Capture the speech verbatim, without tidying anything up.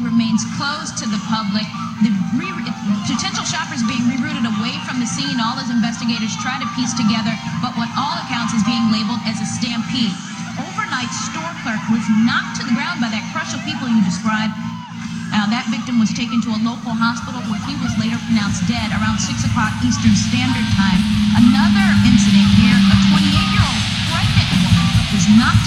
remains closed to the public. The re potential shoppers being rerouted away from the scene, all as investigators try to piece together but what all accounts is being labeled as a stampede. Overnight store clerk was knocked to the ground by that crush of people you described. Now, that victim was taken to a local hospital where he was later pronounced dead around six o'clock Eastern Standard Time. Another incident here, a twenty-eight-year-old pregnant woman was knocked